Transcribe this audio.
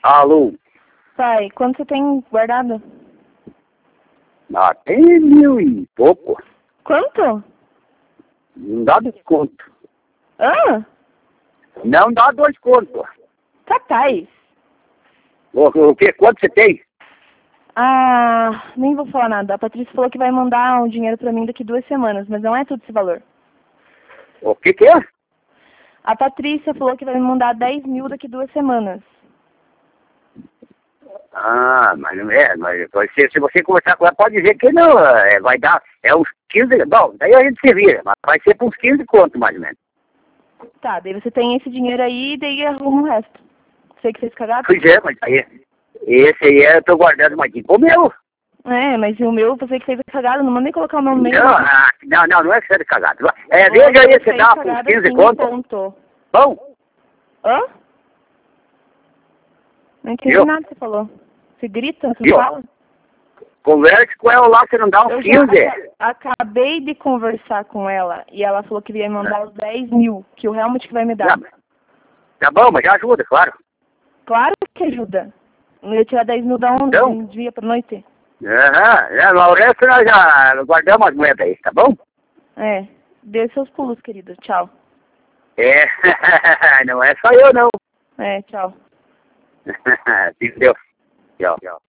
Alô? Pai, quanto você tem guardado? Ah, tem 1.000 e pouco. Quanto? Não dá desconto. Ah, Não dá 2 contos. capaz. O quê? Quanto você tem? Ah, nem vou falar nada. A Patrícia falou que vai mandar um dinheiro pra mim daqui 2 semanas, mas não é tudo esse valor. O que que é? A Patrícia falou que vai me mandar 10 mil daqui 2 semanas. Ah, mas não é. Mas se você conversar com ela, pode dizer que não. Vai dar. É uns 15. Bom, daí a gente se vira. Mas vai ser por uns 15 contos, mais ou menos. Tá, daí você tem esse dinheiro aí e daí arruma o resto. Sei que fez cagado? Pois é, mas aí. Esse aí eu tô guardando mais aqui. Pô, meu. É, mas o meu, você que fez a cagada, não mandei colocar o meu no meio. Não é que você é de cagado. Veja aí se dá por uns 15 contos. Ponto. Bom, Hã? Não entendi viu? nada que você falou. Você grita, você Viu? fala? Converse com ela lá, você não dá uns Eu 15. já acabei de conversar com ela e ela falou que ia me mandar os 10 mil, que o Helmut que vai me dar. Tá bom, mas já ajuda, claro. Claro que ajuda. Eu ia tirar 10 mil da onde? Então? De um dia pra noite? Aham, o resto nós já guardamos as moedas aí, tá bom? É. Dê seus pulos, querido. Tchau. É, não é só eu não. É, tchau. Entendeu? Tchau.